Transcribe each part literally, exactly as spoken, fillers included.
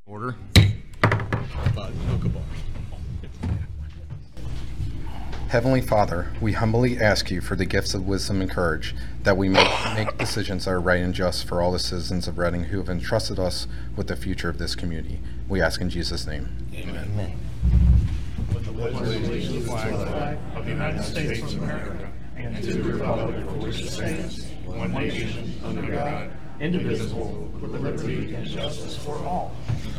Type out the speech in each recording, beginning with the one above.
Order. Heavenly Father, we humbly ask you for the gifts of wisdom and courage, that we may make decisions that are right and just for all the citizens of Reading who have entrusted us with the future of this community. We ask in Jesus' name. Amen. Amen. With the pledge allegiance to the flag of the United States of America and to the republic for which it stands, one nation, under God, indivisible, with liberty and justice for all.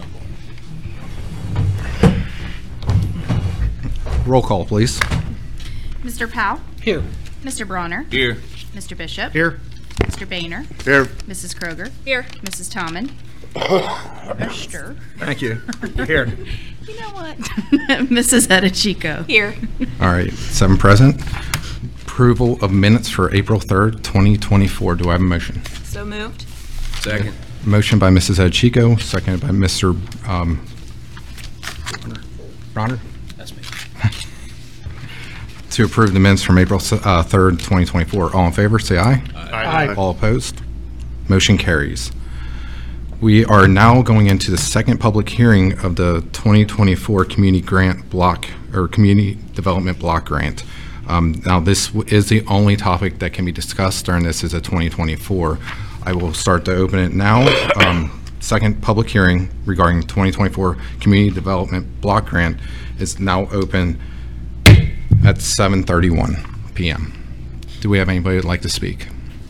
Roll call, please. Mister Powell? Here. Mister Bronner? Here. Mister Bishop? Here. Mister Boehner? Here. Missus Kroger? Here. Missus Tommen? Mister Thank you. Here. You know what? Missus Edichico? Here. All right, seven present. Approval of minutes for April third, twenty twenty-four. Do I have a motion? So moved. Second. Motion by Missus Chico, seconded by Mister Um, Bronner. That's me. To approve the minutes from April uh, third, twenty twenty-four. All in favor, say aye. Aye. All opposed? Motion carries. We are now going into the second public hearing of the twenty twenty-four Community Grant Block, or Community Development Block Grant. Um, Now, this w- is the only topic that can be discussed during this is a twenty twenty-four. I will start to open it now. Um, Second public hearing regarding twenty twenty-four Community Development Block Grant is now open at seven thirty-one p m Do we have anybody who'd like to speak?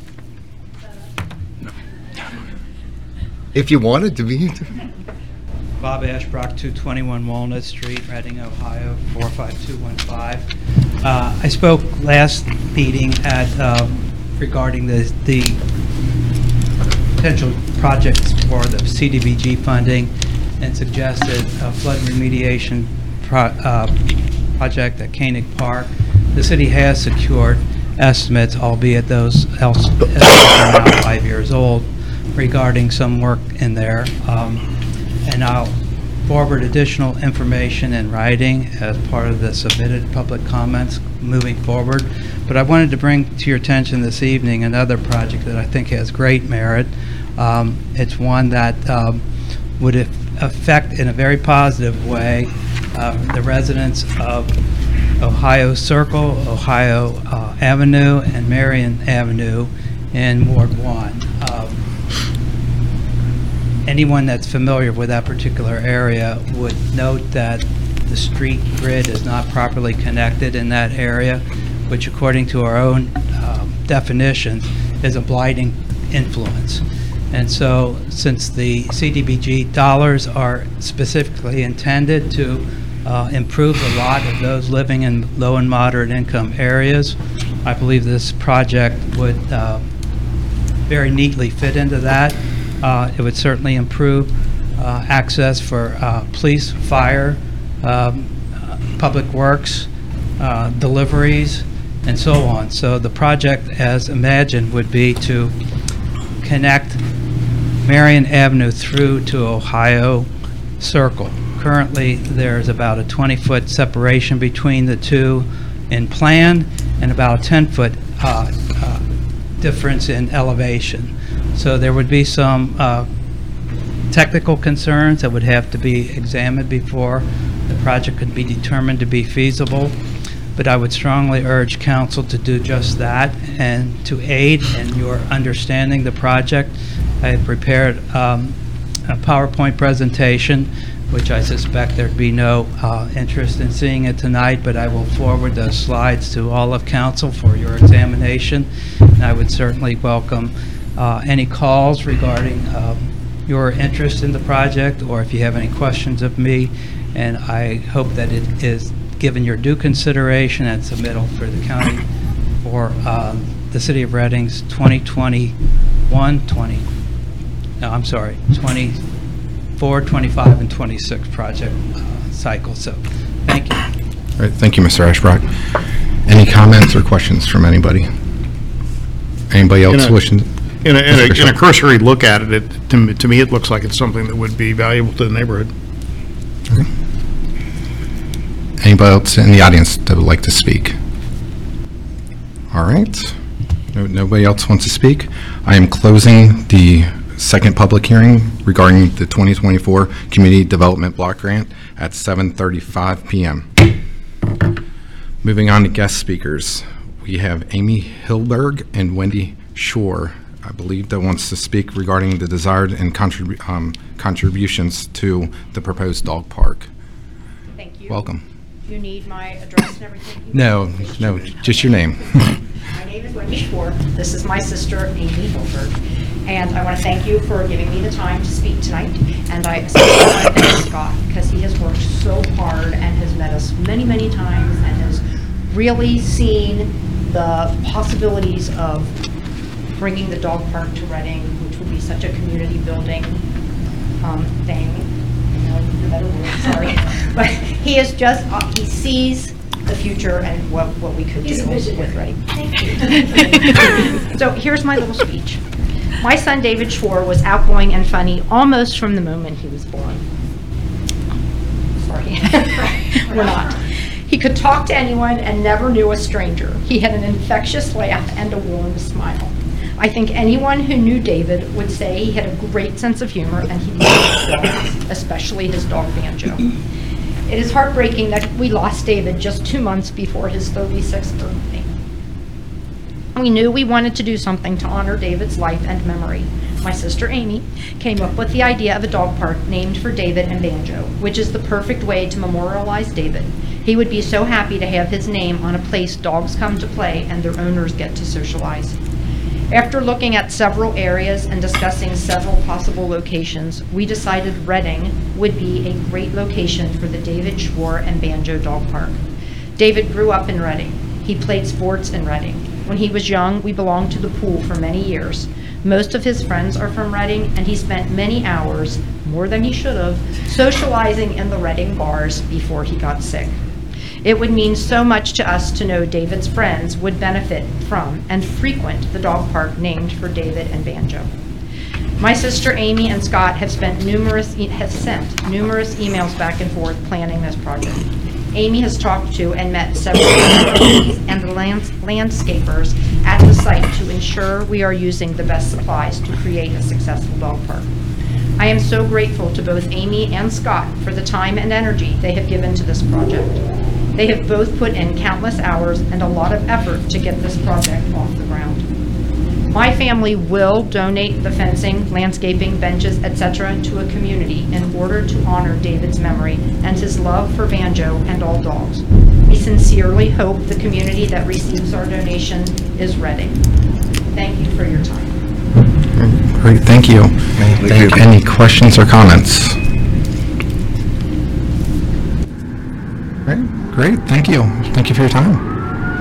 If you wanted to be. Bob Ashbrook, two twenty-one Walnut Street, Reading, Ohio, four five two one five. Uh, I spoke last meeting at, um, regarding the, the potential projects for the C D B G funding and suggested a flood remediation pro, uh, project at Koenig Park. The city has secured estimates, albeit those else- estimates are now five years old, regarding some work in there. Um, And I'll forward additional information in writing as part of the submitted public comments moving forward. But I wanted to bring to your attention this evening another project that I think has great merit. Um, It's one that um, would af- affect in a very positive way uh, the residents of Ohio Circle, Ohio uh, Avenue, and Marion Avenue in Ward one. Um, Anyone that's familiar with that particular area would note that the street grid is not properly connected in that area, which according to our own um, definitions is a blighting influence. And so since the C D B G dollars are specifically intended to uh, improve the lot of those living in low and moderate income areas, I believe this project would uh, very neatly fit into that. Uh, It would certainly improve uh, access for uh, police, fire, um, uh, public works, uh, deliveries, and so on. So the project, as imagined, would be to connect Marion Avenue through to Ohio Circle. Currently, there's about a twenty-foot separation between the two in plan and about a ten-foot uh, uh, difference in elevation. So there would be some uh, technical concerns that would have to be examined before the project could be determined to be feasible. But I would strongly urge council to do just that and to aid in your understanding the project. I have prepared um, a PowerPoint presentation, which I suspect there'd be no uh, interest in seeing it tonight, but I will forward those slides to all of council for your examination. And I would certainly welcome Uh, any calls regarding um, your interest in the project, or if you have any questions of me, and I hope that it is given your due consideration and submittal for the county for um, the City of Reading's twenty twenty-one, twenty, no, I'm sorry, twenty-four, twenty-five, and twenty-six project uh, cycle. So, thank you. All right, thank you, Mister Ashbrook. Any comments or questions from anybody? Anybody else In a- wishing? In a, in a, in a cursory look at it, it, to me, to me, it looks like it's something that would be valuable to the neighborhood. Okay. Anybody else in the audience that would like to speak? All right. No, nobody else wants to speak. I am closing the second public hearing regarding the twenty twenty-four Community Development Block Grant at seven thirty-five p m Moving on to guest speakers, we have Amy Hilberg and Wendy Shore, I believe, that wants to speak regarding the desired and contribu- um, contributions to the proposed dog park. Thank you. Welcome. Do you need my address and everything? No, no, just your name. My name is Wendy Shore. This is my sister, Amy Hilberg. And I want to thank you for giving me the time to speak tonight. And I especially want to thank Scott because he has worked so hard and has met us many, many times and has really seen the possibilities of bringing the dog park to Reading, which would be such a community building um, thing. I know the better word, sorry. But he is just, uh, he sees the future and what, what we could do with Reading. Thank you. So here's my little speech. My son David Shore was outgoing and funny almost from the moment he was born. Sorry, we're not. He could talk to anyone and never knew a stranger. He had an infectious laugh and a warm smile. I think anyone who knew David would say he had a great sense of humor and he loved dogs, especially his dog Banjo. It is heartbreaking that we lost David just two months before his thirty-sixth birthday. We knew we wanted to do something to honor David's life and memory. My sister Amy came up with the idea of a dog park named for David and Banjo, which is the perfect way to memorialize David. He would be so happy to have his name on a place dogs come to play and their owners get to socialize. After looking at several areas and discussing several possible locations, we decided Reading would be a great location for the David Shore and Banjo Dog Park. David grew up in Reading. He played sports in Reading. When he was young, we belonged to the pool for many years. Most of his friends are from Reading, and he spent many hours, more than he should have, socializing in the Reading bars before he got sick. It would mean so much to us to know David's friends would benefit from and frequent the dog park named for David and Banjo. My sister Amy and Scott have spent numerous e- have sent numerous emails back and forth planning this project. Amy has talked to and met several employees and the lands- landscapers at the site to ensure we are using the best supplies to create a successful dog park. I am so grateful to both Amy and Scott for the time and energy they have given to this project. They have both put in countless hours and a lot of effort to get this project off the ground. My family will donate the fencing, landscaping, benches, et cetera to a community in order to honor David's memory and his love for Banjo and all dogs. We sincerely hope the community that receives our donation is Reading. Thank you for your time. Great, thank you. Thank you. Any questions or comments? Great, great, thank you. Thank you for your time.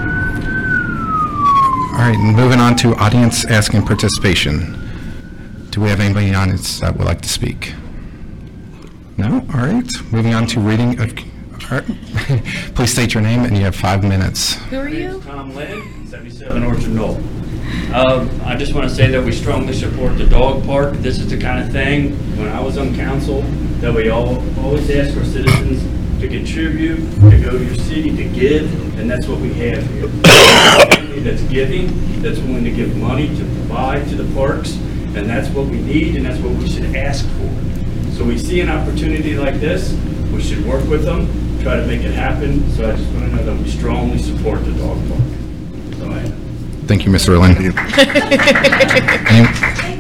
All right, moving on to audience asking participation. Do we have anybody in the audience that would like to speak? No? All right, moving on to reading of, all right. Please state your name and you have five minutes. Who are My name you? is Tom Lynn, seventy-seven Orchard Knoll. Um, I just want to say that we strongly support the dog park. This is the kind of thing, when I was on council, that we all always ask our citizens to contribute, to go to your city, to give, and that's what we have here. A family that's giving, that's willing to give money to provide to the parks, and that's what we need, and that's what we should ask for. So we see an opportunity like this, we should work with them, try to make it happen. So I just want to know that we strongly support the dog park. So I Thank you, Mister Lynn. Any-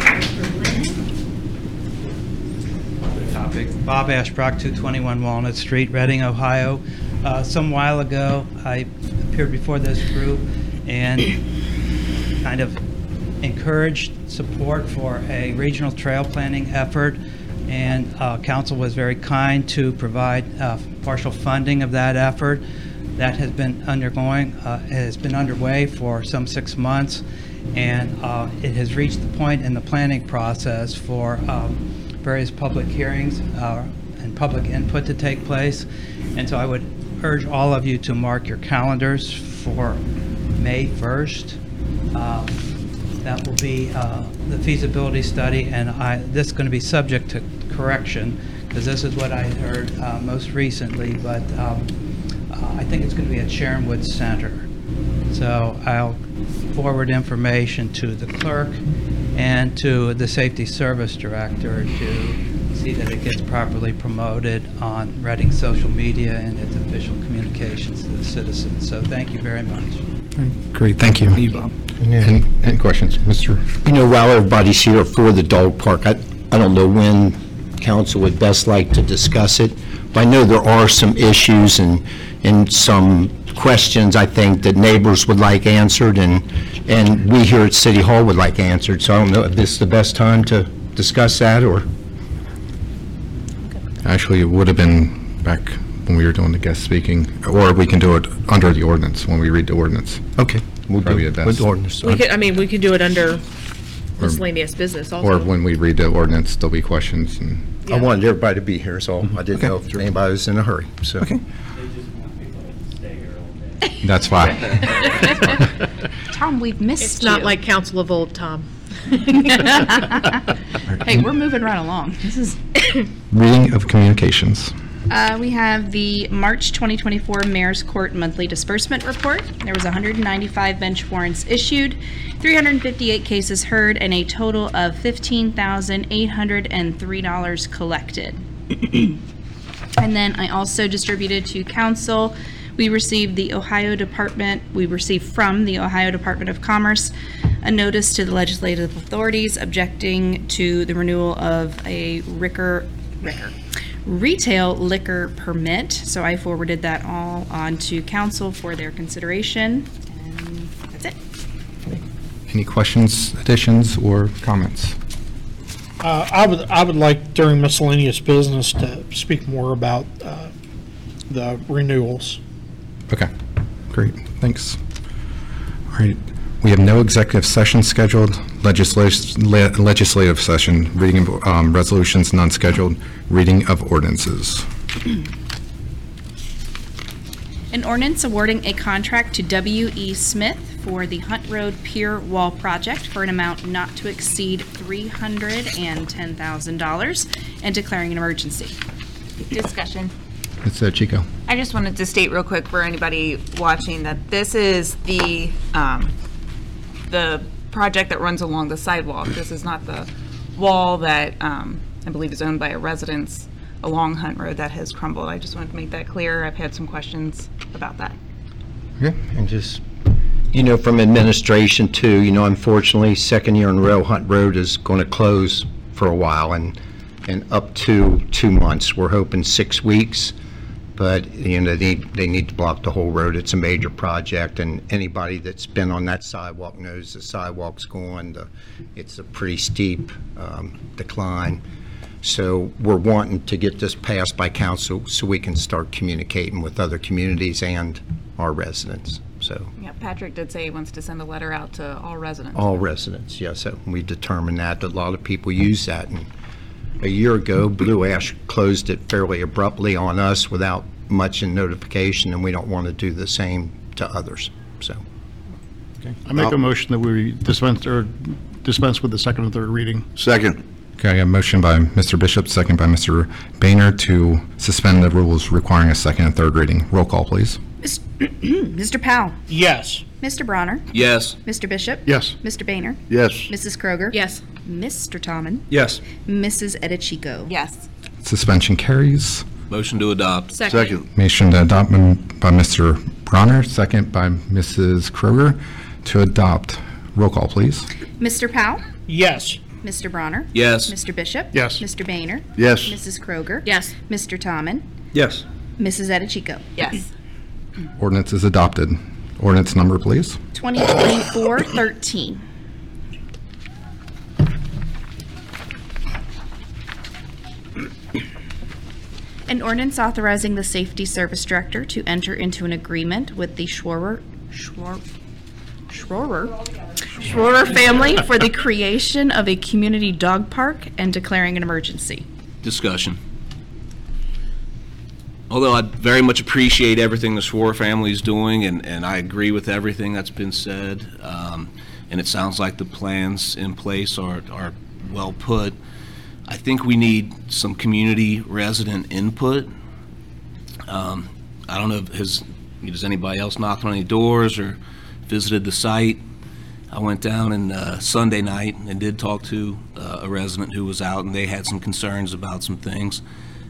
Topic. Bob Ashbrook, two twenty-one Walnut Street, Reading, Ohio. Uh, Some while ago, I appeared before this group and kind of encouraged support for a regional trail planning effort, and uh, council was very kind to provide uh, partial funding of that effort. That has been undergoing, uh, has been underway for some six months, and uh, it has reached the point in the planning process for um, various public hearings uh, and public input to take place. And so I would urge all of you to mark your calendars for May first. Um, That will be uh, the feasibility study, and I, this is going to be subject to correction, because this is what I heard uh, most recently, but um, uh, I think it's going to be at Sharon Woods Center. So I'll forward information to the clerk, and to the Safety Service Director to see that it gets properly promoted on Reading social media and its official communications to the citizens. So thank you very much. Great, thank you. Any, any questions, Mister? You know, while everybody's here for the dog park, I, I don't know when council would best like to discuss it, but I know there are some issues and, and some questions, I think, that neighbors would like answered, and, and we here at City Hall would like answered. So I don't know if this is the best time to discuss that, or? Actually, it would have been back when we were doing the guest speaking, or we can do it under the ordinance, when we read the ordinance. Okay. We'll Probably do the it best. with ordinance. We could, I mean, we could do it under miscellaneous business also. Or when we read the ordinance, there'll be questions, and I wanted everybody to be here, so I didn't know if anybody was in a hurry, so. Okay. They just want people to stay here all day. that's why. Tom, we've missed It's not you. like council of old, Tom. Hey, we're moving right along. This is. Reading of communications. Uh, we have the March twenty twenty-four Mayor's Court Monthly Disbursement Report. There was one hundred ninety-five bench warrants issued, three hundred fifty-eight cases heard, and a total of fifteen thousand eight hundred three dollars collected. And then I also distributed to council, we received the Ohio Department, we received from the Ohio Department of Commerce a notice to the legislative authorities objecting to the renewal of a Ricker, Ricker, retail liquor permit. So I forwarded that all on to council for their consideration, and that's it. Any questions, additions, or comments? Uh, I would, I would like during miscellaneous business to speak more about uh, the renewals. Okay, great, thanks. All right, we have no executive session scheduled, legislative, legislative session, reading of um, resolutions, none scheduled, reading of ordinances. An ordinance awarding a contract to W E. Smith for the Hunt Road Pier Wall Project for an amount not to exceed three hundred ten thousand dollars and declaring an emergency. Discussion. It's uh, Chico. I just wanted to state real quick for anybody watching that this is the, um, the project that runs along the sidewalk. This is not the wall that, um, I believe is owned by a residence along Hunt Road that has crumbled. I just wanted to make that clear. I've had some questions about that. Okay. And just, you know, from administration too, you know, unfortunately, second year in a row, Hunt Road is going to close for a while, and, and up to two months. We're hoping six weeks, but, you know, they, they need to block the whole road. It's a major project, and anybody that's been on that sidewalk knows the sidewalk's going, the, it's a pretty steep um, decline. So we're wanting to get this passed by council so we can start communicating with other communities and our residents. So Yeah, Patrick did say he wants to send a letter out to all residents. all residents, yes. So we determined that, that a lot of people use that. And a year ago, Blue Ash closed it fairly abruptly on us without much in notification, and we don't want to do the same to others. So I make a motion that we dispense, or dispense with the second and third reading. Second. Okay, I got a motion by Mister Bishop, second by Mister Boehner to suspend the rules requiring a second and third reading. Roll call, please. Mister Powell, Yes. Mister Bronner, Yes. Mister Bishop, Yes. Mister Boehner, Yes. Missus Kroger, Yes. Mister Tommen, Yes. Missus Edichico. Yes. Suspension carries. Motion to adopt. Second. Motion to adopt by Mister Bronner, second by Missus Kroger to adopt. Roll call, please. Mister Powell, Yes. Mister Bronner, Yes. Mister Bishop, Yes. Mister Boehner, Yes. Missus Kroger, Yes. Mister Tommen, Yes. Missus Edichico. Yes. Ordinance is adopted. Ordinance number, please. twenty twenty-four thirteen. An ordinance authorizing the Safety Service Director to enter into an agreement with the Schroer, Schroer, Schroer, Schroer family for the creation of a community dog park and declaring an emergency. Discussion. Although I very much appreciate everything the Schroer family is doing, and, and I agree with everything that's been said, um, and it sounds like the plans in place are, are well put, I think we need some community resident input. Um, I don't know, if has, does anybody else knocked on any doors or visited the site? I went down and uh, Sunday night and did talk to uh, a resident who was out, and they had some concerns about some things.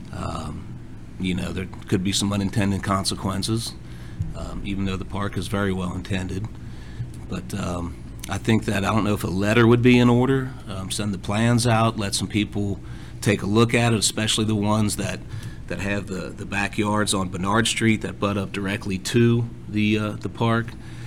Um, you know, there could be some unintended consequences, um, even though the park is very well intended. But um, I think that, I don't know if a letter would be in order, um, send the plans out, let some people take a look at it, especially the ones that, that have the, the backyards on Bernard Street that butt up directly to the, uh, the park.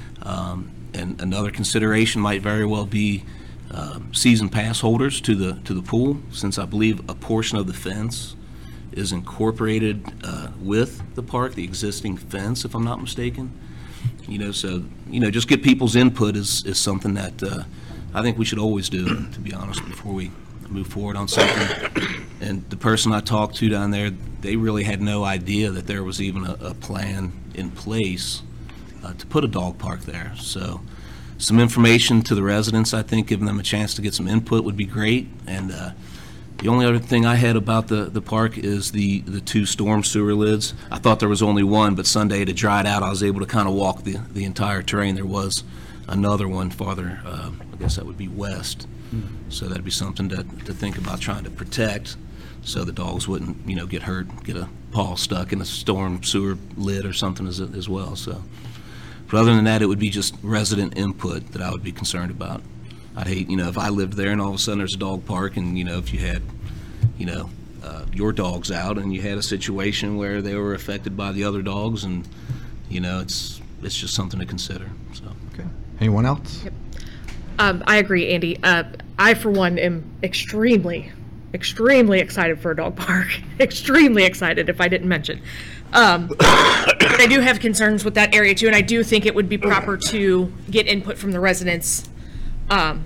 Um, and another consideration might very well be uh, season pass holders to the, to the pool, since I believe a portion of the fence is incorporated uh, with the park, the existing fence, if I'm not mistaken. You know, so, you know, just get people's input is, is something that uh, I think we should always do, to be honest, before we move forward on something. And the person I talked to down there, they really had no idea that there was even a, a plan in place uh, to put a dog park there. So some information to the residents, I think, giving them a chance to get some input would be great. And uh, the only other thing I had about the, the park is the, the two storm sewer lids. I thought there was only one, but Sunday to dry it out, I was able to kind of walk the, the entire terrain. There was another one farther, uh, I guess that would be west. So that'd be something to, to think about trying to protect, so the dogs wouldn't, you know, get hurt, get a paw stuck in a storm sewer lid or something as, as well. So, but other than that, it would be just resident input that I would be concerned about. I'd hate, you know, if I lived there and all of a sudden there's a dog park, and, you know, if you had, you know, uh, your dogs out and you had a situation where they were affected by the other dogs, and, you know, it's it's just something to consider. So. Okay. Anyone else? Yep. Um, I agree, Andy. Uh, I, for one, am extremely, extremely excited for a dog park. Extremely excited, if I didn't mention. Um, but I do have concerns with that area, too, and I do think it would be proper to get input from the residents, um,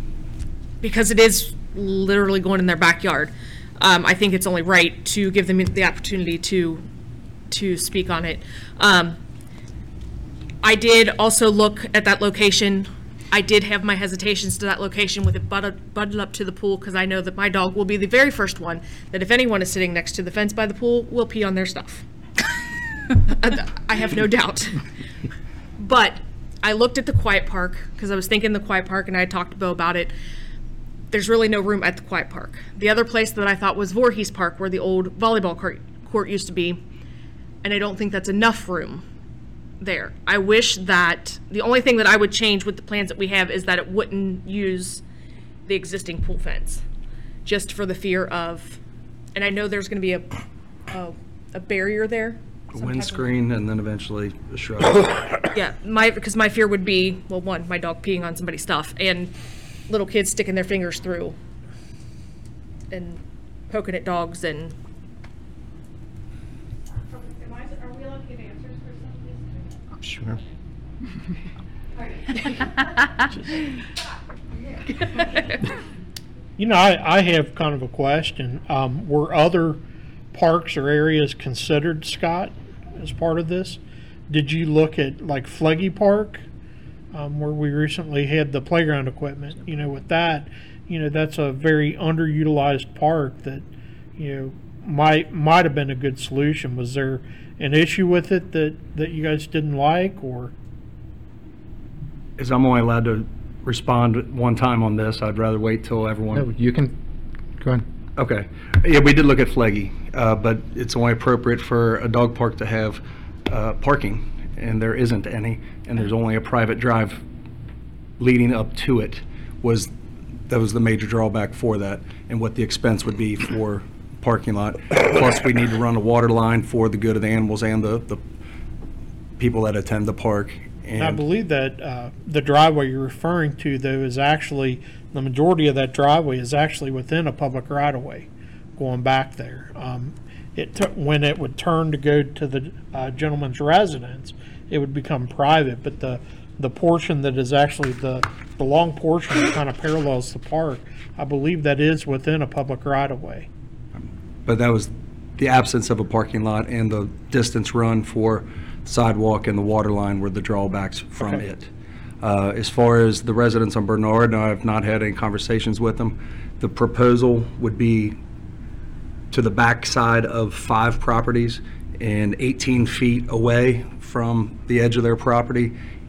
because it is literally going in their backyard. Um, I think it's only right to give them the opportunity to, to speak on it. Um, I did also look at that location. I did have my hesitations to that location with it butted, butted up to the pool, because I know that my dog will be the very first one that, if anyone is sitting next to the fence by the pool, will pee on their stuff. I have no doubt. But I looked at the Quiet Park, because I was thinking the Quiet Park, and I had talked to Bo about it. There's really no room at the Quiet Park. The other place that I thought was Voorhees Park, where the old volleyball court, court used to be, and I don't think that's enough room there. I wish that the only thing that I would change with the plans that we have is that it wouldn't use the existing pool fence, just for the fear of, and I know there's going to be a, a a barrier there. A windscreen and then eventually a shrub. Yeah, my because my fear would be, well, one, my dog peeing on somebody's stuff, and little kids sticking their fingers through and poking at dogs. And Are we allowed to give answers for some of these? Sure. You know, I, I have kind of a question. Um, were other parks or areas considered, Scott, as part of this? Did you look at like Fleggy Park, um, where we recently had the playground equipment? You know, with that, you know, that's a very underutilized park that, you know, might might have been a good solution. Was there an issue with it that, that you guys didn't like, or? As I'm only allowed to respond one time on this, I'd rather wait till everyone. No, you can, go ahead. Okay. Yeah, we did look at Fleggy, uh, but it's only appropriate for a dog park to have uh, parking, and there isn't any, and there's only a private drive leading up to it. Was that was the major drawback for that, and what the expense would be for parking lot. Plus, we need to run a water line for the good of the animals and the, the people that attend the park. And I believe that uh, the driveway you're referring to, though, is actually, the majority of that driveway is actually within a public right-of-way going back there. Um, it took, when it would turn to go to the uh, gentleman's residence, it would become private, but the the portion that is actually the, the long portion that kind of parallels the park, I believe that is within a public right-of-way. But that was the absence of a parking lot and the distance run for sidewalk and the water line were the drawbacks from Okay. it. Uh, as far as the residents on Bernard, I have not had any conversations with them. The proposal would be to the back side of five properties and eighteen feet away from the edge of their property.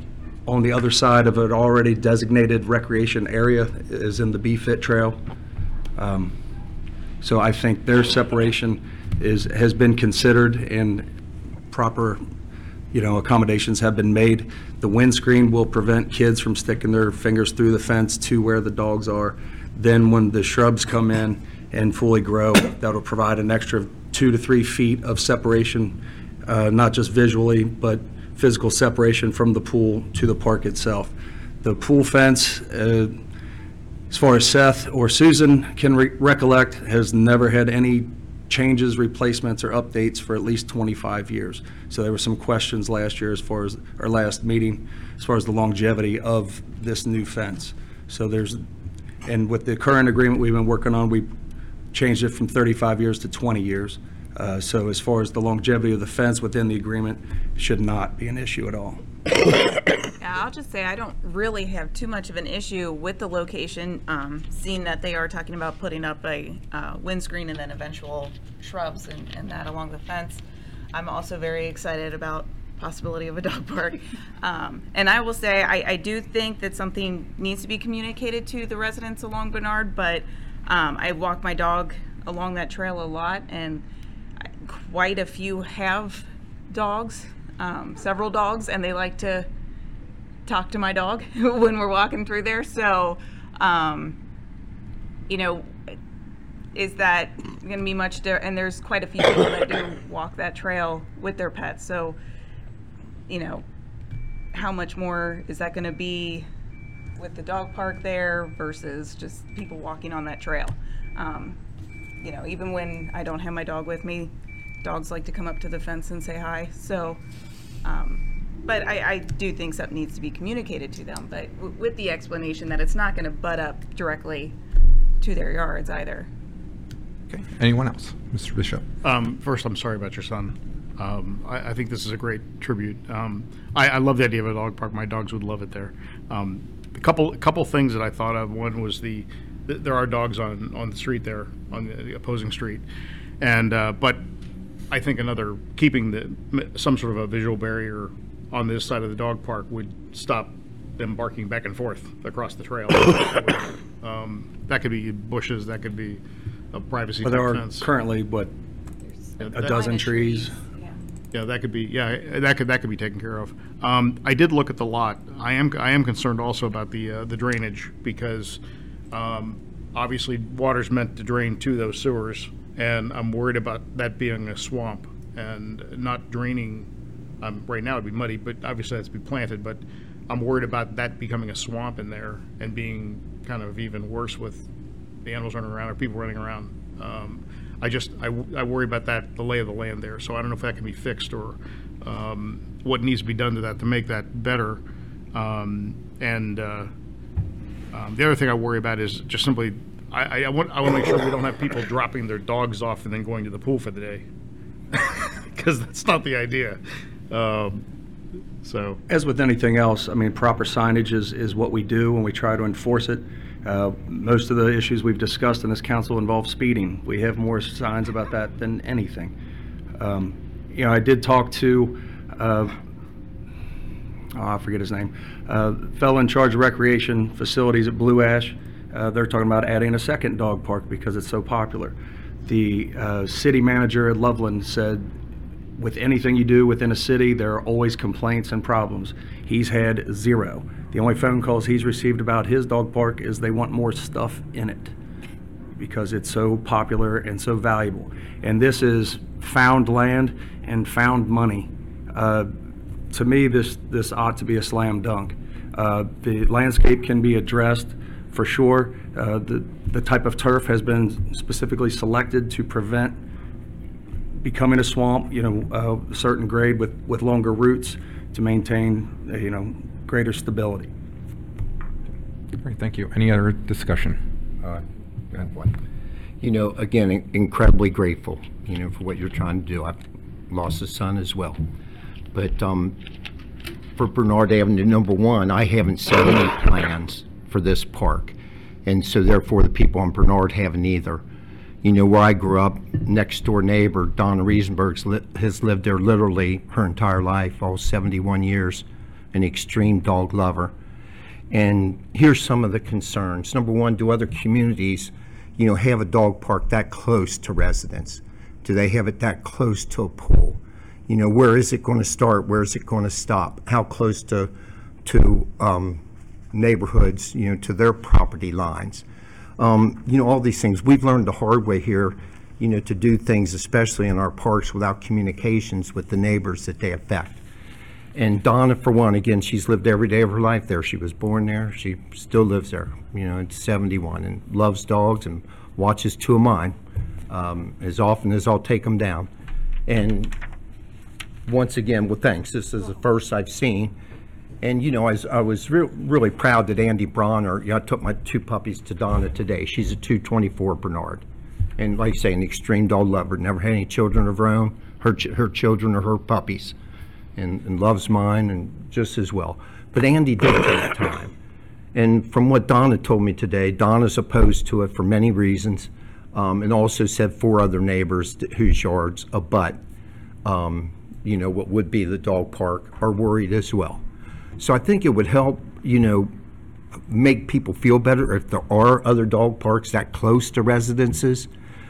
on the other side of an already designated recreation area is in the B-Fit Trail. Um, So I think their separation is, has been considered and proper, you know, accommodations have been made. The windscreen will prevent kids from sticking their fingers through the fence to where the dogs are. Then when the shrubs come in and fully grow, that'll provide an extra two to three feet of separation, uh, not just visually, but physical separation from the pool to the park itself. The pool fence, uh, as far as Seth or Susan can re- recollect, has never had any changes, replacements, or updates for at least twenty-five years. So there were some questions last year as far as, our last meeting, as far as the longevity of this new fence. So there's, and with the current agreement we've been working on, we changed it from thirty-five years to twenty years. Uh, So as far as the longevity of the fence within the agreement, should not be an issue at all. Yeah, I'll just say I don't really have too much of an issue with the location, um, seeing that they are talking about putting up a uh, windscreen and then eventual shrubs and, and that along the fence. I'm also very excited about possibility of a dog park. Um, and I will say, I, I do think that something needs to be communicated to the residents along Bernard, but um, I walk my dog along that trail a lot, and quite a few have dogs, um, several dogs, and they like to talk to my dog when we're walking through there. So, um, you know, is that going to be much different? And there's quite a few people that do walk that trail with their pets. So, you know, how much more is that going to be with the dog park there versus just people walking on that trail? Um, you know, even when I don't have my dog with me, dogs like to come up to the fence and say hi. So, um, but I, I do think something needs to be communicated to them, but w- with the explanation that it's not going to butt up directly to their yards either. Okay. Anyone else? Mister Bishop? Um, First, I'm sorry about your son. Um, I, I think this is a great tribute. Um, I, I love the idea of a dog park. My dogs would love it there. Um, a couple, a couple things that I thought of. One was the, th- there are dogs on, on the street there, on the, the opposing street. And, uh, but I think another, keeping the, some sort of a visual barrier on this side of the dog park would stop them barking back and forth across the trail. um, that could be bushes, that could be a privacy But there are fence. currently, what, Yeah, a that- dozen trees? Yeah, that could be, yeah, that could, that could be taken care of. Um, I did look at the lot. I am, I am concerned also about the, uh, the drainage, because, um, obviously, water's meant to drain to those sewers, and I'm worried about that being a swamp and not draining. Um, right now it'd be muddy, but obviously it has to be planted, but I'm worried about that becoming a swamp in there and being kind of even worse with the animals running around or people running around. Um, I just, I, w- I worry about that, the lay of the land there. So I don't know if that can be fixed or um, what needs to be done to that to make that better. Um, and uh, um, the other thing I worry about is just simply, I, I, I want, I want to make sure we don't have people dropping their dogs off and then going to the pool for the day. Because that's not the idea. Um, so. As with anything else, I mean, proper signage is, is what we do, and we try to enforce it. Uh, Most of the issues we've discussed in this council involve speeding. We have more signs about that than anything. Um, You know, I did talk to, uh, oh, I forget his name, uh, fellow in charge of recreation facilities at Blue Ash. Uh, They're talking about adding a second dog park because it's so popular. The uh, city manager at Loveland said, with anything you do within a city, there are always complaints and problems. He's had zero. The only phone calls he's received about his dog park is they want more stuff in it because it's so popular and so valuable. And this is found land and found money. Uh, to me, this, this ought to be a slam dunk. Uh, the landscape can be addressed for sure. Uh, the, the type of turf has been specifically selected to prevent becoming a swamp, you know, uh, a certain grade with, with longer roots to maintain, uh, you know, greater stability. Great, thank you. Any other discussion? Uh, go ahead, Dwight. You know, again, in- incredibly grateful, you know, for what you're trying to do. I've lost a son as well. But um, for Bernard Avenue, number one, I haven't seen any plans for this park. And so therefore, the people on Bernard haven't either. You know, where I grew up, next door neighbor, Donna Riesenberg, li- has lived there literally her entire life, all seventy-one years. an extreme dog lover. And here's some of the concerns. Number one, do other communities, you know, have a dog park that close to residents? Do they have it that close to a pool? You know, where is it going to start? Where is it going to stop? How close to to um, neighborhoods, you know, to their property lines? Um, you know, all these things. We've learned the hard way here, you know, to do things, especially in our parks, without communications with the neighbors that they affect. And Donna, for one, again, she's lived every day of her life there. She was born there. She still lives there, you know, at seventy-one, and loves dogs and watches two of mine um, as often as I'll take them down. And once again, well, thanks. This is the first I've seen. And, you know, I was, I was re really proud that Andy Bronner, you know, I took my two puppies to Donna today. She's a two twenty-four Bernard. And like I say, an extreme dog lover. Never had any children of her own. Her, ch her children are her puppies. And, and loves mine and just as well. But Andy did take time. And from what Donna told me today, Donna's opposed to it for many reasons. Um, and also said four other neighbors whose yards abut, um, you know, what would be the dog park are worried as well. So I think it would help, you know, make people feel better if there are other dog parks that close to residences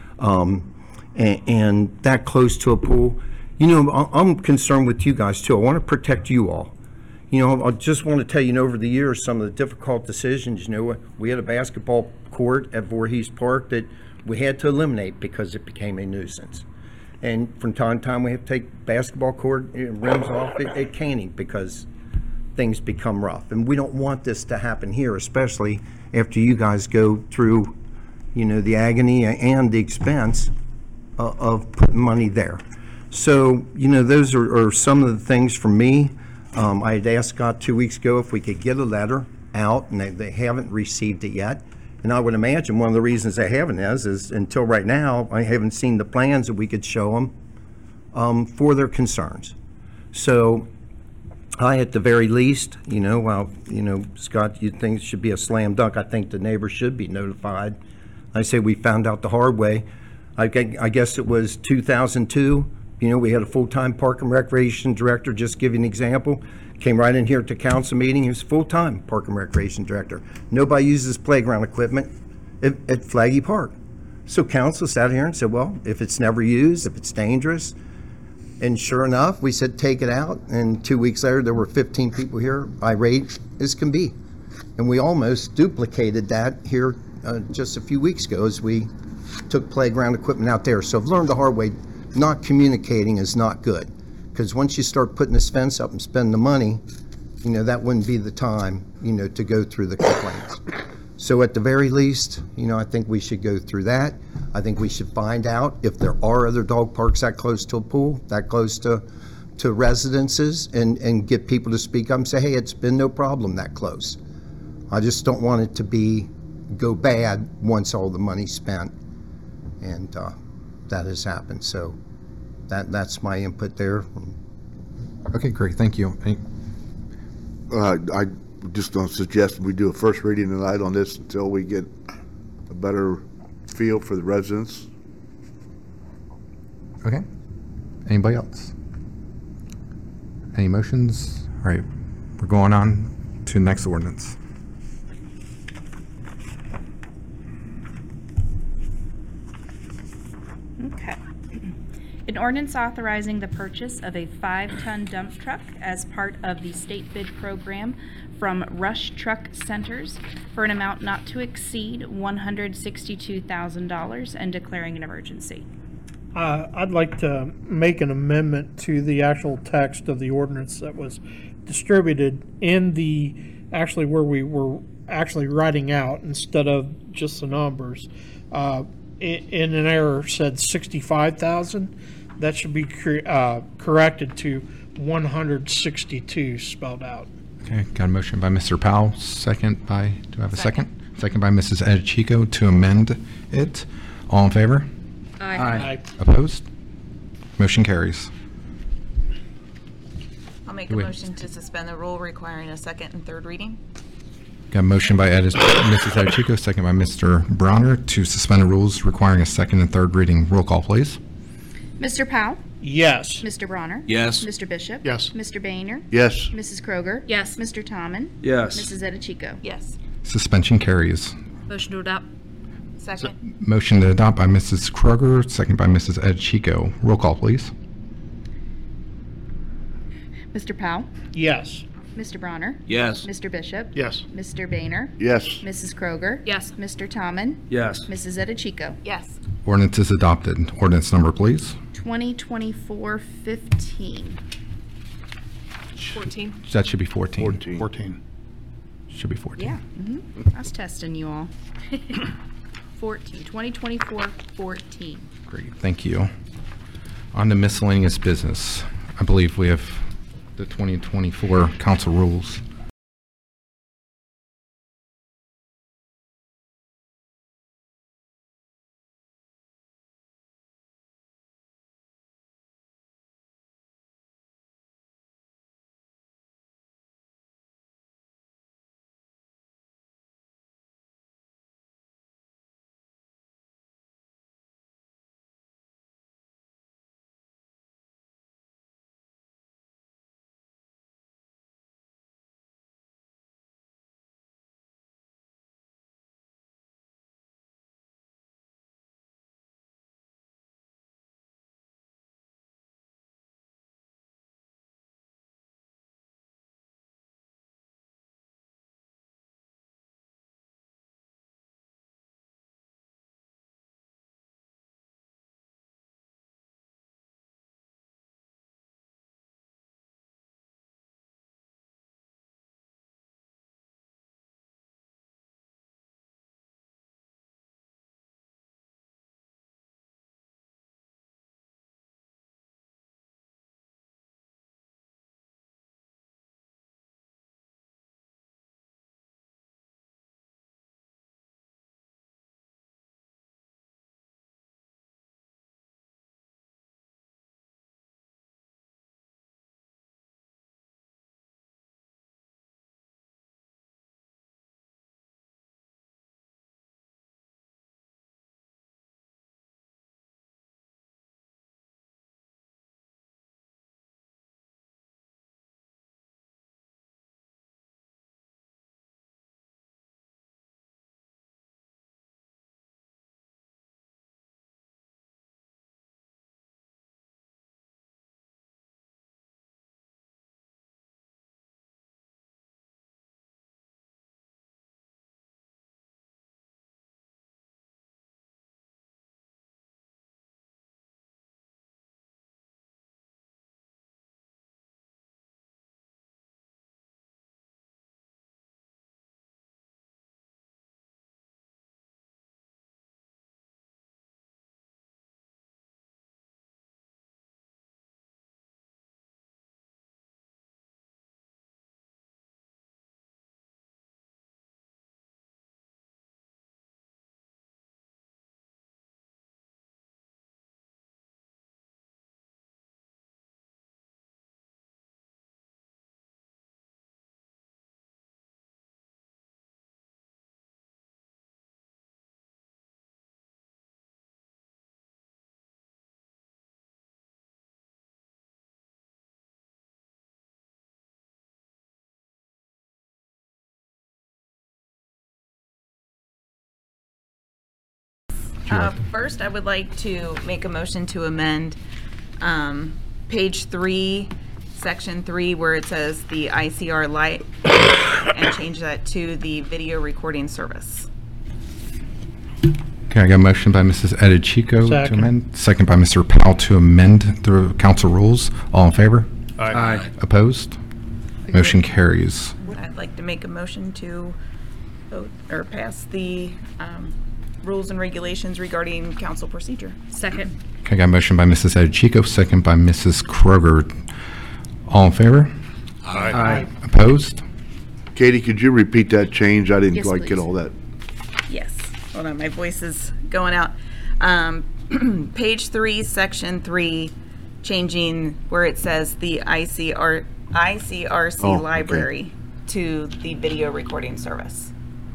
um, and, and that close to a pool. You know, I'm concerned with you guys too. I want to protect you all. You know, I just want to tell you, you know, over the years, some of the difficult decisions, you know, we had a basketball court at Voorhees Park that we had to eliminate because it became a nuisance. And from time to time, we have to take basketball court rims off at, at Canning because things become rough. And we don't want this to happen here, especially after you guys go through, you know, the agony and the expense of, of putting money there. So, you know, those are, are some of the things for me. Um, I had asked Scott two weeks ago if we could get a letter out, and they, they haven't received it yet. And I would imagine one of the reasons they haven't is, is until right now, I haven't seen the plans that we could show them um, for their concerns. So I, at the very least, you know, well, you know, Scott, you think it should be a slam dunk. I think the neighbors should be notified. I say we found out the hard way. I, I guess it was two thousand two. You know, we had a full-time park and recreation director, just give you an example, came right in here to council meeting. He was full-time park and recreation director. Nobody uses playground equipment at, at Flaggy Park. So council sat here and said, well, if it's never used, if it's dangerous, and sure enough, we said, take it out. And two weeks later, there were fifteen people here, irate as can be. And we almost duplicated that here uh, just a few weeks ago as we took playground equipment out there. So I've learned the hard way. Not communicating is not good, because once you start putting this fence up and spending the money, you know, that wouldn't be the time, you know, to go through the complaints. So at the very least, you know, I think we should go through that. I think we should find out if there are other dog parks that close to a pool, that close to to residences, and, and get people to speak up and say, hey, it's been no problem that close. I just don't want it to be, go bad once all the money's spent. And uh, that has happened. So that that's my input there. Okay, great, thank you. Any- Uh, I just don't suggest we do a first reading tonight on this until we get a better feel for the residents. Okay, anybody else? Any motions? All right, we're going on to the next ordinance. Okay. An ordinance authorizing the purchase of a five-ton dump truck as part of the state bid program from Rush Truck Centers for an amount not to exceed one hundred sixty-two thousand dollars and declaring an emergency. Uh, I'd like to make an amendment to the actual text of the ordinance that was distributed in the, actually where we were actually writing out instead of just the numbers. Uh, in, in an error said sixty-five thousand. That should be cor uh, corrected to one hundred sixty-two spelled out. Okay, got a motion by Mister Powell, second by, do I have a second? Second, second by Missus Edichico to amend it. All in favor? Aye. Aye. Opposed? Motion carries. I'll make a Wait. motion to suspend the rule requiring a second and third reading. Got a motion by Edis, Missus Edichico, second by Mister Bronner to suspend the rules requiring a second and third reading. Roll call, please. Mister Powell? Yes. Mister Bronner? Yes. Mister Bishop? Yes. Mister Boehner? Yes. Missus Kroger? Yes. Mister Tomlin? Yes. Missus Edichico? Yes. Suspension carries. Motion to adopt. Second. Motion to adopt by Missus Kroger, second by Missus Ed Chico. Roll call, please. Mister Powell? Yes. Mister Bronner? Yes. Mister Bishop? Yes. Mister Boehner? Yes. Missus Kroger? Yes. Mister Tomlin? Yes. Missus Edichico? Yes. Ordinance is adopted. Ordinance number, please. twenty twenty-four fifteen. fourteen. That should be fourteen. Fourteen. fourteen. Should be fourteen. Yeah, mhm. I was testing you all. fourteen, twenty twenty-four fourteen. Great, thank you. On to miscellaneous business. I believe we have the twenty twenty-four council rules. Uh, First, I would like to make a motion to amend um, page three, section three, where it says the I C R light, and change that to the video recording service. Okay, I got a motion by Missus Edichico to Second. amend, second by Mister Powell to amend the council rules. All in favor? Aye. Opposed? Motion carries. I'd like to make a motion to vote or pass the um, rules and regulations regarding council procedure. Second. Okay, I got a motion by Missus Edichico, second by Missus Kroger. All in favor? Aye. Opposed? Katie, could you repeat that change? I didn't Yes, quite please. get all that. Yes, hold on, my voice is going out. Um, Page three, section three, changing where it says the I C R, I C R C Oh, okay. library to the video recording service.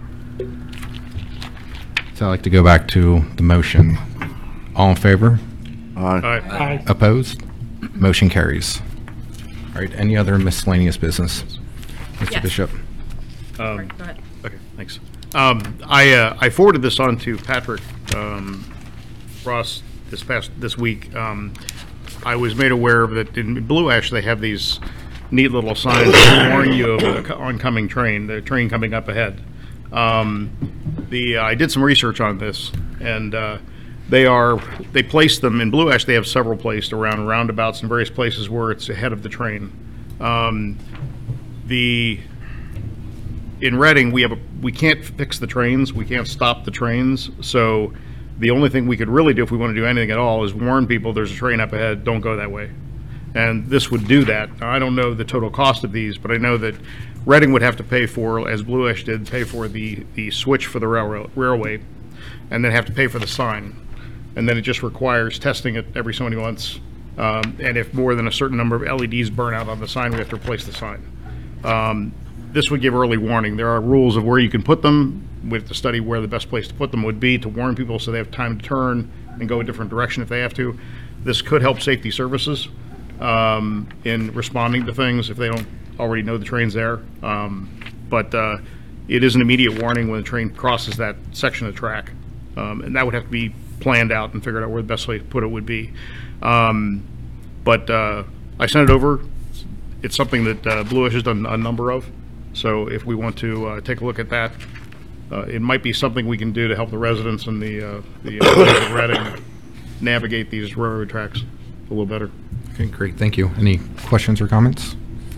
So I'd like to go back to the motion. All in favor? Aye. Aye. Aye. Opposed? Motion carries. All right, any other miscellaneous business? Mister Yes. Bishop? Um, Go ahead. Okay, thanks. Um, I, uh, I forwarded this on to Patrick, um, Ross this past, this week. Um, I was made aware of that in Blue Ash, they have these neat little signs that warn you of the oncoming train, the train coming up ahead. Um, the, I did some research on this, and, uh, they are, they place them, in Blue Ash, they have several placed around roundabouts and various places where it's ahead of the train. Um, the, in Reading, we have a, we can't fix the trains, we can't stop the trains, so the only thing we could really do if we want to do anything at all is warn people there's a train up ahead, don't go that way. And this would do that. Now, I don't know the total cost of these, but I know that Reading would have to pay for, as Blue Ash did, pay for the, the switch for the railroad, railway, and then have to pay for the sign. And then it just requires testing it every so many months. Um, and if more than a certain number of L E Ds burn out on the sign, we have to replace the sign. Um, this would give early warning. There are rules of where you can put them. We have to study where the best place to put them would be to warn people so they have time to turn and go a different direction if they have to. This could help safety services um, in responding to things if they don't already know the train's there. Um, but uh, it is an immediate warning when the train crosses that section of track. Um, and that would have to be planned out and figured out where the best way to put it would be. Um, but uh, I sent it over. It's something that uh, Blue Ash has done a number of. So if we want to uh, take a look at that, uh, it might be something we can do to help the residents and the uh, the employees of Reading navigate these railroad tracks a little better. Okay, great, thank you. Any questions or comments?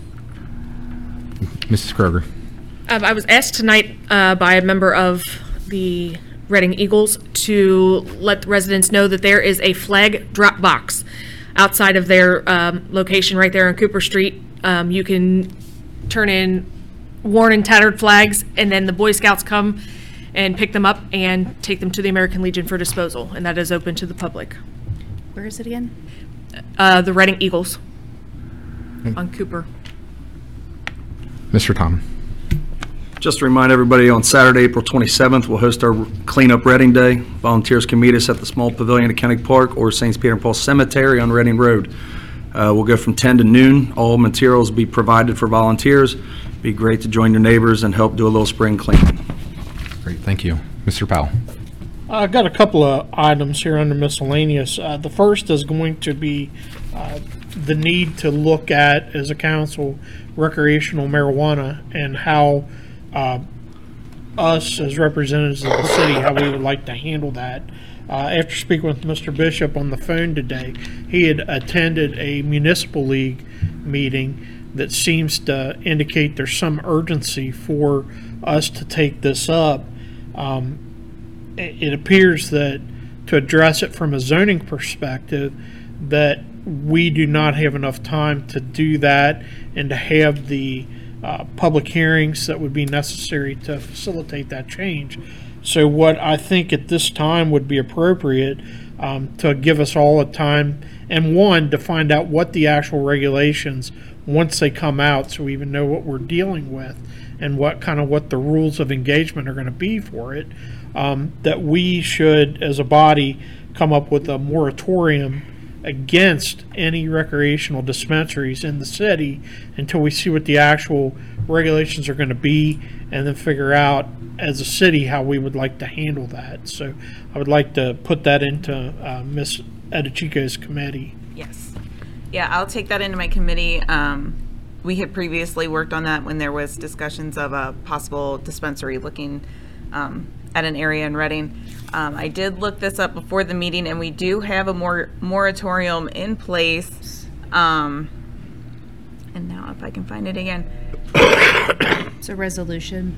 Missus Kroger? Um, I was asked tonight uh, by a member of the Reading Eagles to let the residents know that there is a flag drop box outside of their um, location right there on Cooper Street. Um, you can turn in worn and tattered flags, and then the Boy Scouts come and pick them up and take them to the American Legion for disposal, and that is open to the public. Where is it again? Uh, the Reading Eagles on Cooper. Mister Tom? Just to remind everybody, on Saturday, April twenty-seventh, we'll host our Clean Up Reading Day. Volunteers can meet us at the small pavilion at County Park or Saints Peter and Paul Cemetery on Reading Road. Uh, we'll go from ten to noon. All materials will be provided for volunteers. Be great to join your neighbors and help do a little spring cleaning. Great, thank you. Mister Powell? I've got a couple of items here under miscellaneous. Uh, the first is going to be uh, the need to look at, as a council, recreational marijuana and how uh, us as representatives of the city, how we would like to handle that. Uh, after speaking with Mister Bishop on the phone today, he had attended a municipal league meeting that seems to indicate there's some urgency for us to take this up. Um, it, it appears that to address it from a zoning perspective, that we do not have enough time to do that and to have the uh, public hearings that would be necessary to facilitate that change. So what I think at this time would be appropriate um, to give us all a time, and one, to find out what the actual regulations, once they come out, so we even know what we're dealing with and what kind of what the rules of engagement are going to be for it, um, that we should, as a body, come up with a moratorium against any recreational dispensaries in the city until we see what the actual regulations are going to be, and then figure out as a city how we would like to handle that. So I would like to put that into uh, Miz Edichico's committee. Yes. Yeah, I'll take that into my committee. Um, we had previously worked on that when there was discussions of a possible dispensary looking um, at an area in Reading. Um, I did look this up before the meeting, and we do have a mor moratorium in place. Um, and now if I can find it again. It's a resolution.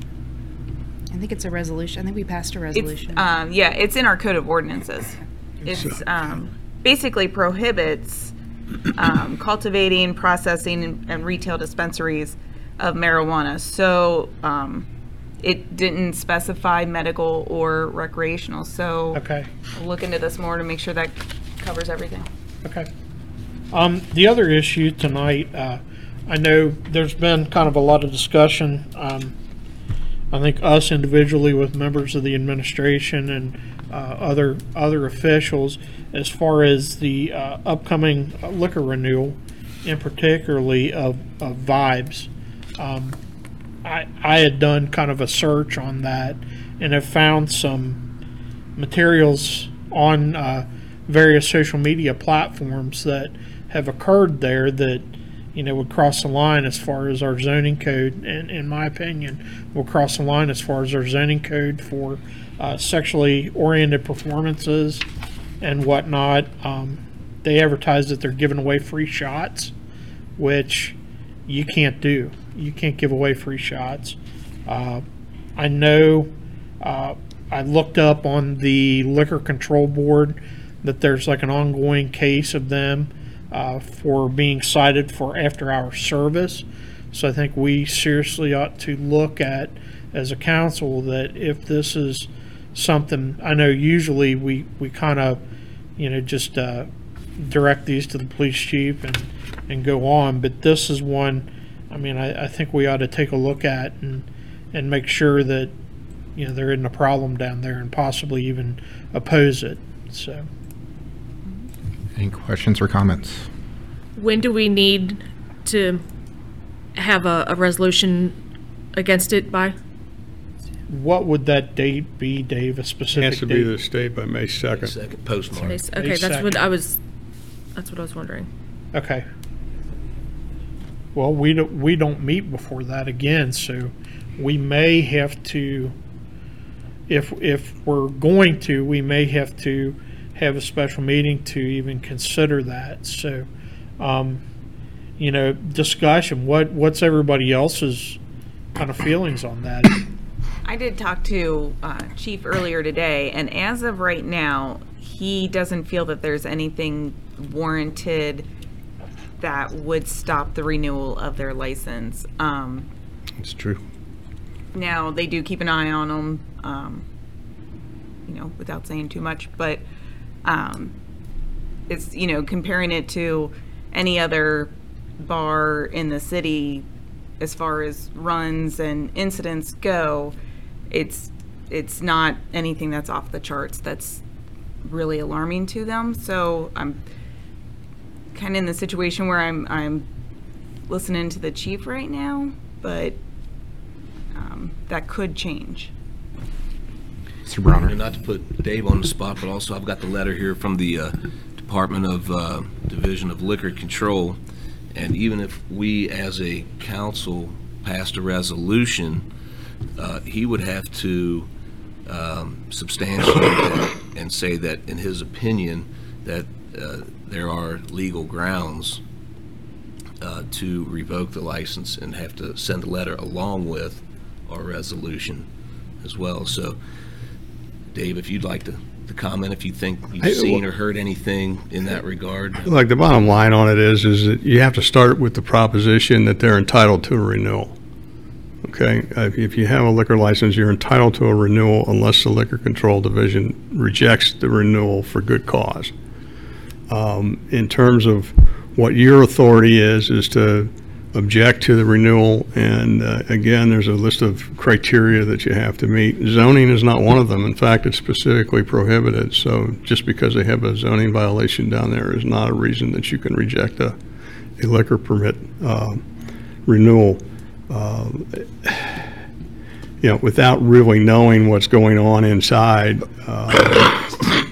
I think it's a resolution. I think we passed a resolution. It's, um, yeah, it's in our code of ordinances. It's um, basically prohibits um, cultivating, processing, and, and retail dispensaries of marijuana. So um, it didn't specify medical or recreational. So Okay. we'll look into this more to make sure that covers everything. Okay. Um, the other issue tonight, uh, I know there's been kind of a lot of discussion um, I think us individually with members of the administration and uh, other other officials, as far as the uh, upcoming liquor renewal, and particularly of, of Vibes. Um, I, I had done kind of a search on that and have found some materials on uh, various social media platforms that have occurred there that, you know, would cross the line as far as our zoning code, and in my opinion, will cross the line as far as our zoning code for uh, sexually oriented performances and whatnot. Um, they advertise that they're giving away free shots, which you can't do. You can't give away free shots. Uh, I know uh, I looked up on the Liquor Control Board that there's like an ongoing case of them uh, for being cited for after-hour service. So I think we seriously ought to look at, as a council, that if this is something, I know usually we, we kind of, you know, just uh, direct these to the police chief and, and go on, but this is one, I mean, I, I think we ought to take a look at and, and make sure that, you know, there isn't a problem down there and possibly even oppose it, so. Any questions or comments? When do we need to have a, a resolution against it by? What would that date be, Dave, a specific Has to date? be the state by May second. Second postmark. May s- Okay, that's what I was, that's what I was wondering. Okay. Well, we don't, we don't meet before that again, so we may have to, if, if we're going to, we may have to have a special meeting to even consider that. So, um, you know, discussion, what, what's everybody else's kind of feelings on that? I did talk to uh, Chief earlier today, and as of right now, he doesn't feel that there's anything warranted that would stop the renewal of their license. Um, It's true. now, they do keep an eye on them, um, you know, without saying too much, but um, it's, you know, comparing it to any other bar in the city as far as runs and incidents go, it's it's not anything that's off the charts that's really alarming to them. So I'm kind of in the situation where I'm I'm listening to the chief right now, but um, that could change. Mister Bronner. And not to put Dave on the spot, but also I've got the letter here from the uh, Department of uh, Division of Liquor Control, and even if we as a council passed a resolution, uh, he would have to um, substantiate that and say that, in his opinion, that uh, there are legal grounds uh, to revoke the license, and have to send a letter along with our resolution as well. So, Dave, if you'd like to, to comment, if you think you've I- seen or heard anything in that regard. Like, the bottom line on it is, is that you have to start with the proposition that they're entitled to a renewal. Okay? Uh, If you have a liquor license, you're entitled to a renewal unless the Liquor Control Division rejects the renewal for good cause. Um, In terms of what your authority is, is to object to the renewal, and uh, again, there's a list of criteria that you have to meet. Zoning is not one of them. In fact, it's specifically prohibited, so just because they have a zoning violation down there is not a reason that you can reject a, a liquor permit uh, renewal. Uh, you know, without really knowing what's going on inside, uh,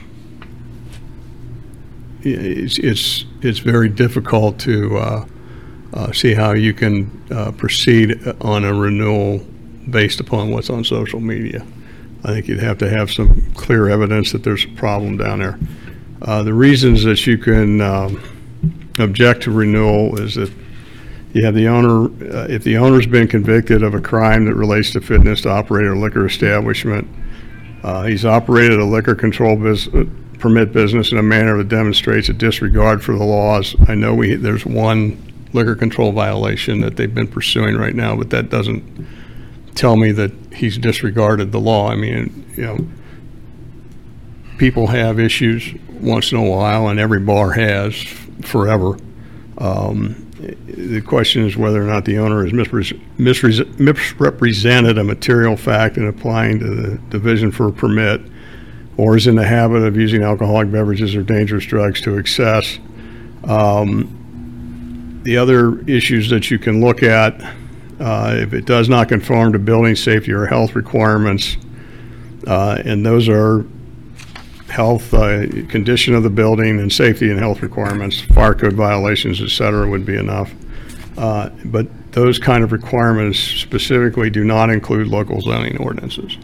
it's, it's, it's very difficult to uh, Uh, see how you can uh, proceed on a renewal based upon what's on social media. I think you'd have to have some clear evidence that there's a problem down there. Uh, the reasons that you can um, object to renewal is that you have the owner, uh, if the owner's been convicted of a crime that relates to fitness to operate a liquor establishment, uh, he's operated a liquor control bus- permit business in a manner that demonstrates a disregard for the laws. I know we there's one liquor control violation that they've been pursuing right now, but that doesn't tell me that he's disregarded the law. I mean, you know, people have issues once in a while, and every bar has forever. Um, the question is whether or not the owner has mispres- misres- misrepresented a material fact in applying to the division for a permit, or is in the habit of using alcoholic beverages or dangerous drugs to excess. Um, The other issues that you can look at, uh, if it does not conform to building safety or health requirements, uh, and those are health, uh, condition of the building and safety and health requirements, fire code violations, et cetera, would be enough. Uh, But those kind of requirements specifically do not include local zoning ordinances.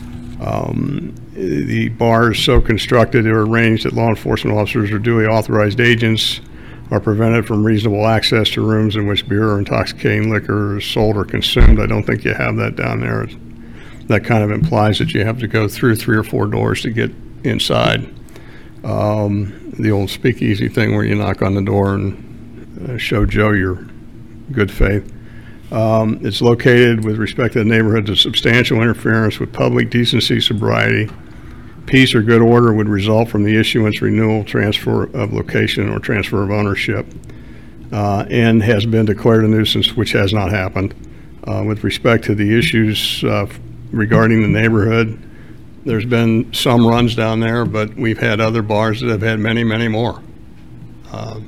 Um, The bar is so constructed or arranged that law enforcement officers or duly authorized agents are prevented from reasonable access to rooms in which beer or intoxicating liquor is sold or consumed. I don't think you have that down there. That kind of implies that you have to go through three or four doors to get inside. Um, the old speakeasy thing where you knock on the door and uh, show Joe your good faith. Um, it's located with respect to the neighborhood to substantial interference with public decency, sobriety, peace or good order would result from the issuance, renewal, transfer of location, or transfer of ownership, uh, and has been declared a nuisance, which has not happened. Uh, with respect to the issues uh, regarding the neighborhood, there's been some runs down there, but we've had other bars that have had many, many more. Um,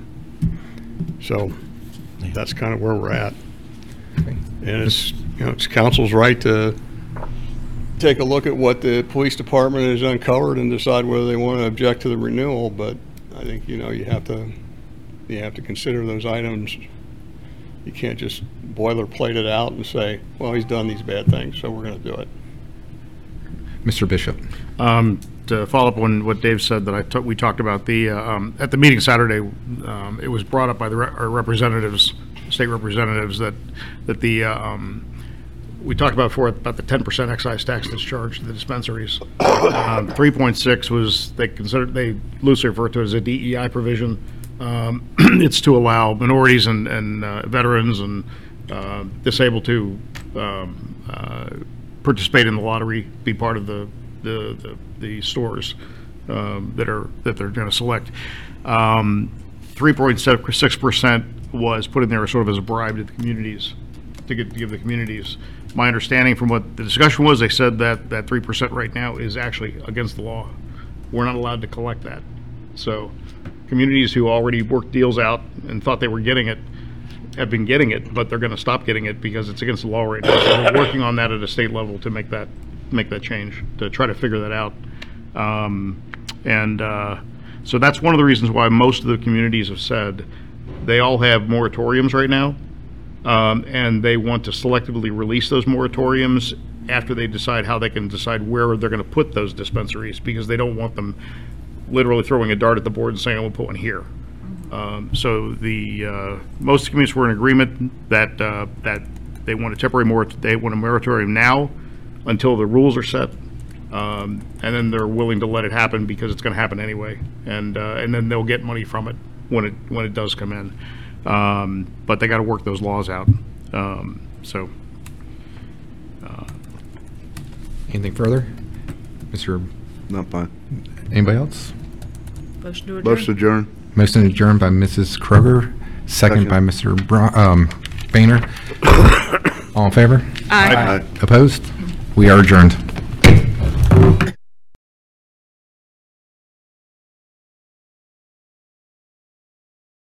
so that's kind of where we're at. And it's, you know, it's council's right to take a look at what the police department has uncovered and decide whether they want to object to the renewal, but I think, you know, you have to, you have to consider those items. You can't just boilerplate it out and say, well, he's done these bad things, so we're going to do it. Mister Bishop. Um, to follow up on what Dave said that I took, we talked about the, uh, um, at the meeting Saturday, um, it was brought up by the re- our representatives, state representatives, that, that the, uh, um, we talked about before about the ten percent excise tax that's charged to the dispensaries. Um, three point six was, they considered, they loosely refer to it as a D E I provision. Um, it's to allow minorities and, and uh, veterans and uh, disabled to um, uh, participate in the lottery, be part of the the, the, the stores um, that are that they're going to select. Um, three point six percent was put in there sort of as a bribe to the communities, to, get, to give the communities. My understanding from what the discussion was, they said that that three percent right now is actually against the law. We're not allowed to collect that. So communities who already worked deals out and thought they were getting it have been getting it, but they're going to stop getting it because it's against the law right now. So we're working on that at a state level to make that make that change, to try to figure that out. Um, and uh, so that's one of the reasons why most of the communities have said they all have moratoriums right now. Um, and they want to selectively release those moratoriums after they decide how they can decide where they're going to put those dispensaries, because they don't want them literally throwing a dart at the board and saying, "I will put one here." Um, so the uh, most of the communities were in agreement that uh, that they want a temporary mor they want a moratorium now until the rules are set, um, and then they're willing to let it happen because it's going to happen anyway, and uh, and then they'll get money from it when it when it does come in. Um, but they got to work those laws out. Um, so, uh, Anything further? Mister Not fine. Anybody else? Motion to adjourn. Motion adjourned. Motion adjourned by Missus Kroger, second Second. by Mister Bro- um, Boehner. All in favor? Aye. Aye. Opposed? We are adjourned.